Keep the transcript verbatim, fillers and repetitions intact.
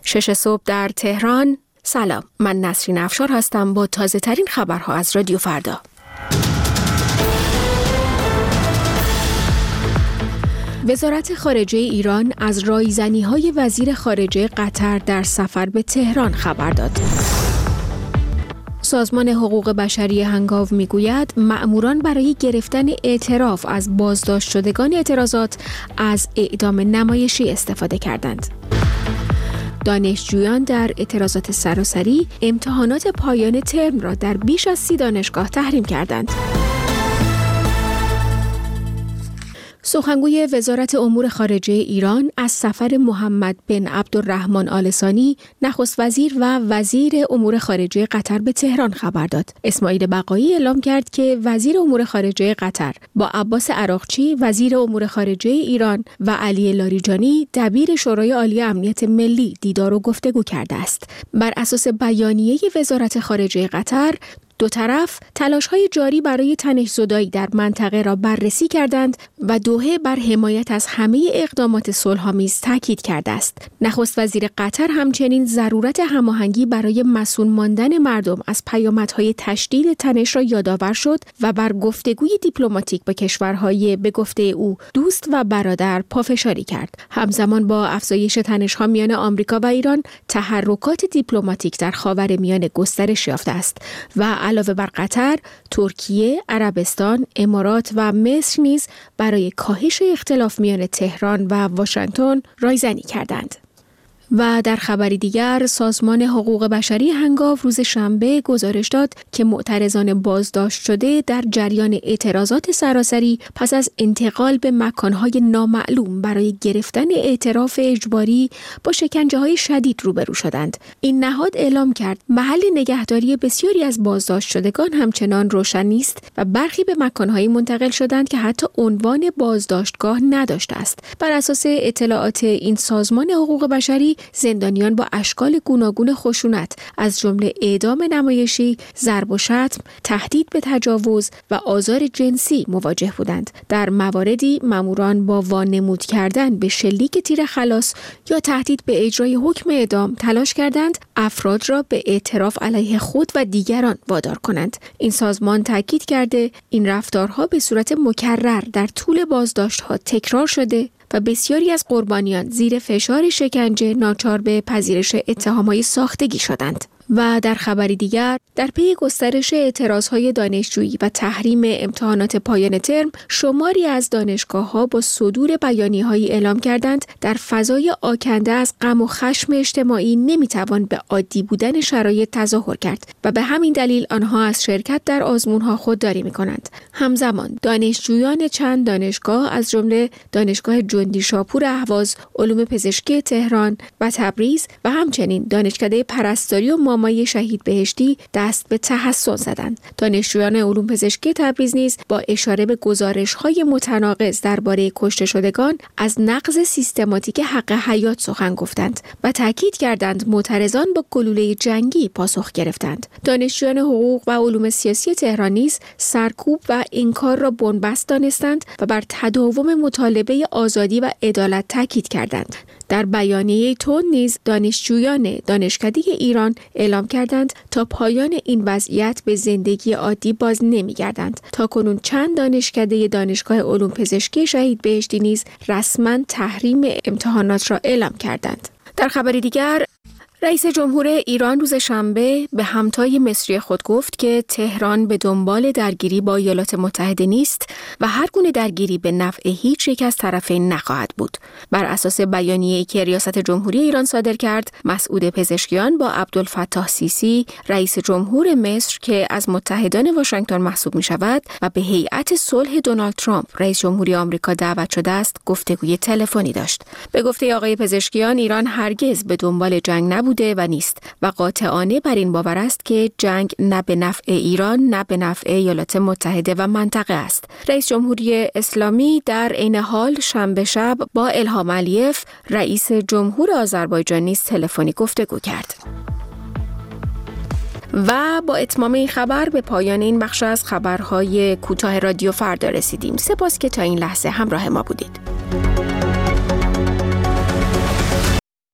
شش صبح در تهران. سلام، من نسرین افشار هستم با تازه ترین خبرها از رادیو فردا. وزارت خارجه ایران از رایزنی‌های وزیر خارجه قطر در سفر به تهران خبر داد. سازمان حقوق بشری هنگاو میگوید مأموران برای گرفتن اعتراف از بازداشت شدگان اعتراضات از اعدام نمایشی استفاده کردند. دانشجویان در اعتراضات سراسری امتحانات پایان ترم را در بیش از سی دانشگاه تحریم کردند. سخنگوی وزارت امور خارجه ایران از سفر محمد بن عبدالرحمن آل ثانی نخست وزیر و وزیر امور خارجه قطر به تهران خبر داد. اسماعیل بقایی اعلام کرد که وزیر امور خارجه قطر با عباس عراقچی وزیر امور خارجه ایران و علی لاریجانی دبیر شورای عالی امنیت ملی دیدار و گفتگو کرده است. بر اساس بیانیه وزارت خارجه قطر، دو طرف تلاش‌های جاری برای تنش‌زدایی در منطقه را بررسی کردند و دوحه بر حمایت از همه اقدامات صلح‌آمیز تاکید کرده است. نخست وزیر قطر همچنین ضرورت هماهنگی برای مسئول ماندن مردم از پیامدهای تشدید تنش را یادآور شد و بر گفتگوی دیپلماتیک با کشورهای به گفته او دوست و برادر پافشاری کرد. همزمان با افزایش تنش‌ها میان آمریکا و ایران، تحرکات دیپلماتیک در خاورمیانه گسترش یافته است و علاوه بر قطر، ترکیه، عربستان، امارات و مصر نیز برای کاهش اختلاف میان تهران و واشنگتن رایزنی کردند. و در خبری دیگر، سازمان حقوق بشری هنگاو روز شنبه گزارش داد که معترضان بازداشت شده در جریان اعتراضات سراسری پس از انتقال به مکانهای نامعلوم برای گرفتن اعتراف اجباری با شکنجه‌های شدید روبرو شدند. این نهاد اعلام کرد محل نگهداری بسیاری از بازداشت شدگان همچنان روشن نیست و برخی به مکانهایی منتقل شدند که حتی عنوان بازداشتگاه نداشته است. بر اساس اطلاعات این سازمان حقوق بشری، زندانیان با اشکال گوناگون خشونت از جمله اعدام نمایشی، ضرب و شتم، تهدید به تجاوز و آزار جنسی مواجه بودند. در مواردی ماموران با وانمود کردن به شلیک تیر خلاص یا تهدید به اجرای حکم اعدام تلاش کردند افراد را به اعتراف علیه خود و دیگران وادار کنند. این سازمان تاکید کرده این رفتارها به صورت مکرر در طول بازداشت‌ها تکرار شده و بسیاری از قربانیان زیر فشار شکنجه ناچار به پذیرش اتهام‌های ساختگی شدند. و در خبری دیگر، در پی گسترش اعتراضهای دانشجویی و تحریم امتحانات پایان ترم، شماری از دانشگاه‌ها با صدور بیانیه‌هایی اعلام کردند در فضای آکنده از غم و خشم اجتماعی نمی‌توان به عادی بودن شرایط تظاهر کرد و به همین دلیل آنها از شرکت در آزمون‌ها خودداری می‌کنند. همزمان دانشجویان چند دانشگاه از جمله دانشگاه جندی شاپور اهواز، علوم پزشکی تهران و تبریز و همچنین دانشکده پرستاری و مامای شهید بهشتی دست به تحسن زدند. دانشجویان علوم پزشکی تبریز نیز با اشاره به گزارش‌های متناقض درباره کشته شدگان از نقض سیستماتیک حق حیات سخن گفتند و تاکید کردند معترضان با گلوله جنگی پاسخ گرفتند. دانشجویان حقوق و علوم سیاسی تهران نیز سرکوب و انکار را بن‌بست دانستند و بر تداوم مطالبه آزادی و عدالت تاکید کردند. در بیانیه تون نیز دانشجویان دانشکده ایران اعلام کردند تا پایان این وضعیت به زندگی عادی باز نمی‌گردند. تاکنون چند دانشکده دانشگاه علوم پزشکی شهید بهشتی نیز رسما تحریم امتحانات را اعلام کردند. در خبری دیگر، رئیس جمهور ایران روز شنبه به همتای مصری خود گفت که تهران به دنبال درگیری با ایالات متحده نیست و هر گونه درگیری به نفع هیچ یک از طرفین نخواهد بود. بر اساس بیانیه‌ای که ریاست جمهوری ایران صادر کرد، مسعود پزشکیان با عبدالفتاح سیسی، رئیس جمهور مصر که از متحدان واشنگتن محسوب می‌شود و به هیئت صلح دونالد ترامپ، رئیس جمهوری آمریکا دعوت شده است، گفتگوی تلفنی داشت. به گفته آقای پزشکیان، ایران هرگز به دنبال جنگ نبود بوده و نیست و قاطعانه بر این باور است که جنگ نه به نفع ایران نه به نفع ایالات متحده و منطقه است. رئیس جمهوری اسلامی در عین حال شنبه شب با الهام علیف رئیس جمهور آذربایجان نیز تلفنی گفتگو کرد. و با اتمام این خبر به پایان این بخش از خبرهای کوتاه رادیو فردا رسیدیم. سپاس که تا این لحظه همراه ما بودید.